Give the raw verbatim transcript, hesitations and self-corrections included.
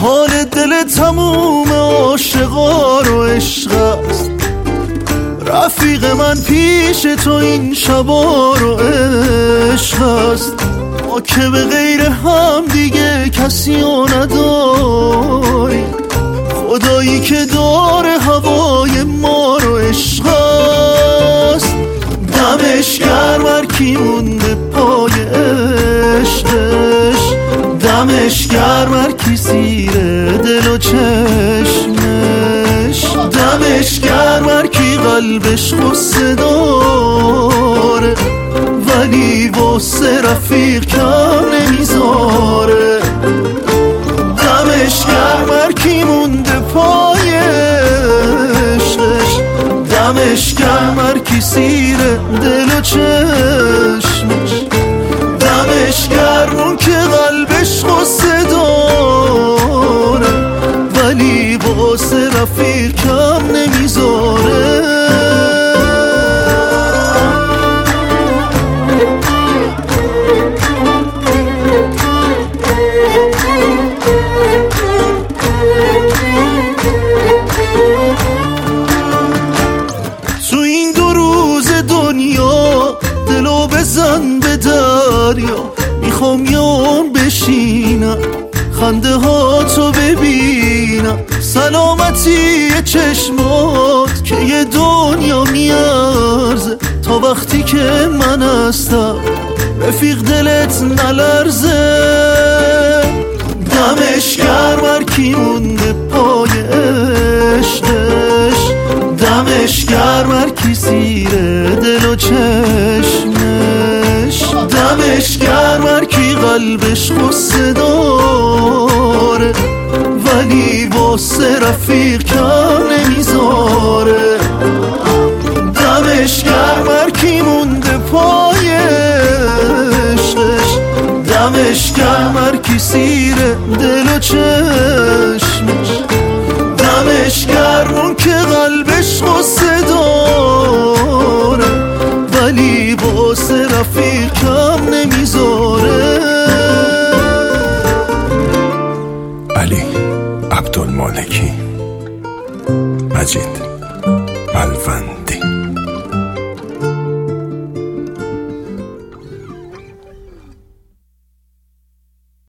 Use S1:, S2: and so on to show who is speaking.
S1: حال دل تموم عاشقا رو عشق است. رفیق من پیش تو این شبا رو عشق است. ما که به غیر هم دیگه کسی رو نداری، خدایی که داره هوای ما رو عشق است. دمش گرم هر کی مونده پای عشقش، دمش گرم هر کی زیر دل و چشمش، دمش گرم هر کی قلبش غصه داره ولی واسه رفیق کم نمیذاره. دمش گرم هر کی مونده پای عشقش، دمش گرم هر کی زیر دل و چشمش، دمش گرم اون که قلبش غصه داره ولی واسه رفیق کم نمیذاره. تو این دو روز دنیا دلو بزن به دریا، میخوام یون بشینم خنده ها تو ببینم، سلامتی چشمات که یه دنیا میارزه تا وقتی که من هستم رفیق دلت نلرزه. دمش گرم هر کی مونده پای عشقش، دمش گرم هر کی زیر دل و چشمش، دمش گرم هر کی قلبش غصه داره ولی واسه رفیق کم نمیذاره. دمش گرم هر کی مونده پای عشقش، دمش گرم هر کی زیر دل و چشمش، دمش گرم اون که قلبش غصه داره ولی واسه رفیق کم نمیذاره.
S2: علی عبدالمالکی، مجید.